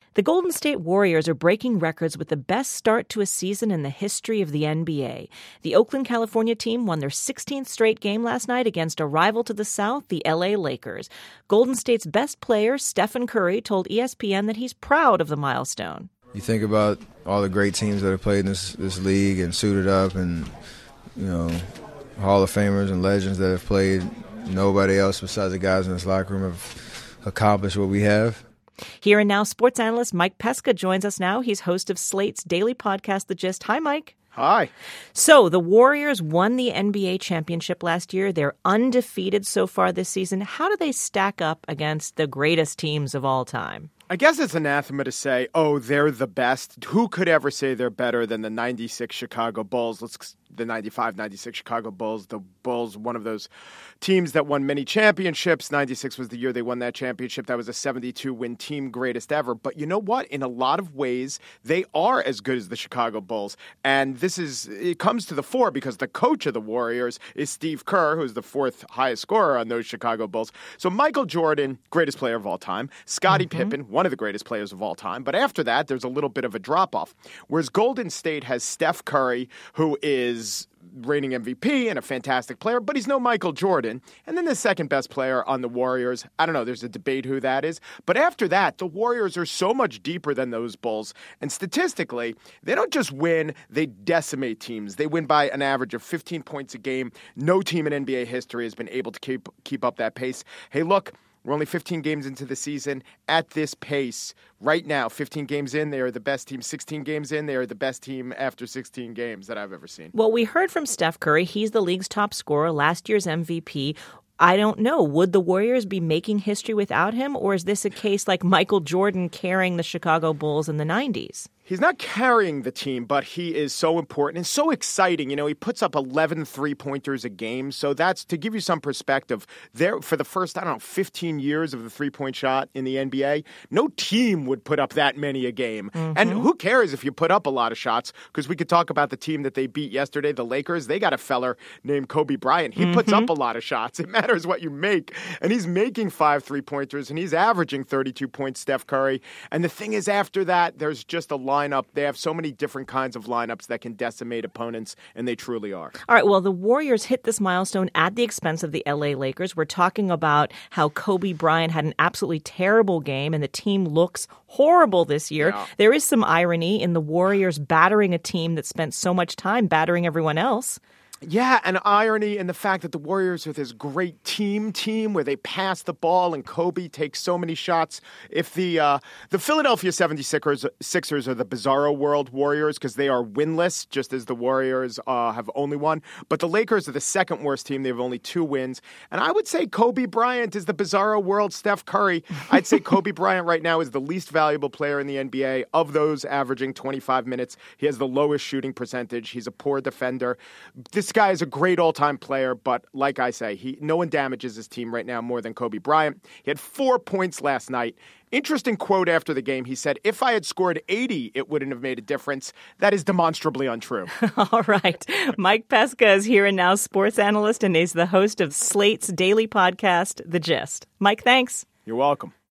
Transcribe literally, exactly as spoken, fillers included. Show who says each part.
Speaker 1: The Golden State Warriors are breaking records with the best start to a season in the history of the N B A. The Oakland, California team won their sixteenth straight game last night against a rival to the south, the L A Lakers. Golden State's best player, Stephen Curry, told E S P N that he's proud of the milestone.
Speaker 2: You think about all the great teams that have played in this, this league and suited up, and, you know, Hall of Famers and legends that have played. Nobody else besides the guys in this locker room have accomplished what we have.
Speaker 1: Here and Now sports analyst Mike Pesca joins us now. He's host of Slate's daily podcast, The Gist. Hi, Mike.
Speaker 3: Hi.
Speaker 1: So the Warriors won the N B A championship last year. They're undefeated so far this season. How do they stack up against the greatest teams of all time?
Speaker 3: I guess it's anathema to say, oh, they're the best. Who could ever say they're better than the ninety-six Chicago Bulls? Let's the ninety-five ninety-six Chicago Bulls. The Bulls, one of those teams that won many championships. ninety-six was the year they won that championship. That was a seventy-two win team, greatest ever. But you know what? In a lot of ways, they are as good as the Chicago Bulls. And this is, it comes to the fore because the coach of the Warriors is Steve Kerr, who's the fourth highest scorer on those Chicago Bulls. So Michael Jordan, greatest player of all time. Scottie mm-hmm. Pippen, one of the greatest players of all time. But after that, there's a little bit of a drop-off. Whereas Golden State has Steph Curry, who is reigning M V P and a fantastic player, but he's no Michael Jordan. And then the second best player on the Warriors, I don't know, there's a debate who that is. But after that, the Warriors are so much deeper than those Bulls. And statistically, they don't just win, they decimate teams. They win by an average of fifteen points a game. No team in N B A history has been able to keep keep up that pace. Hey, look, we're only fifteen games into the season. At this pace, right now, fifteen games in, they are the best team. sixteen games in, they are the best team after sixteen games that I've ever seen.
Speaker 1: Well, we heard from Steph Curry. He's the league's top scorer, last year's M V P. I don't know. Would the Warriors be making history without him, or is this a case like Michael Jordan carrying the Chicago Bulls in the nineties?
Speaker 3: He's not carrying the team, but he is so important and so exciting. You know, he puts up eleven three-pointers a game. So that's, to give you some perspective, there for the first, I don't know, fifteen years of the three-point shot in the N B A, no team would put up that many a game. Mm-hmm. And who cares if you put up a lot of shots? Because we could talk about the team that they beat yesterday, the Lakers. They got a feller named Kobe Bryant. He mm-hmm. puts up a lot of shots. It matters what you make. And he's making five three-pointers, and he's averaging thirty-two points, Steph Curry. And the thing is, after that, there's just a line lineup. They have so many different kinds of lineups that can decimate opponents, and they truly are.
Speaker 1: All right, well, the Warriors hit this milestone at the expense of the L A Lakers. We're talking about how Kobe Bryant had an absolutely terrible game, and the team looks horrible this year.
Speaker 3: Yeah.
Speaker 1: There is some irony in the Warriors battering a team that spent so much time battering everyone else.
Speaker 3: Yeah, and irony in the fact that the Warriors are this great team team where they pass the ball and Kobe takes so many shots. If the uh, the Philadelphia seventy-sixers Sixers are the bizarro world Warriors because they are winless, just as the Warriors uh, have only one. But the Lakers are the second worst team. They have only two wins. And I would say Kobe Bryant is the bizarro world Steph Curry. I'd say Kobe Bryant right now is the least valuable player in the N B A. Of those averaging twenty-five minutes, he has the lowest shooting percentage. He's a poor defender. This This guy is a great all-time player, but like I say, he no one damages his team right now more than Kobe Bryant. He had four points last night. Interesting quote after the game. He said, if I had scored eighty, it wouldn't have made a difference. That is demonstrably untrue.
Speaker 1: All right. Mike Pesca is here and now sports analyst, and is the host of Slate's daily podcast, The Gist. Mike, thanks.
Speaker 3: You're welcome.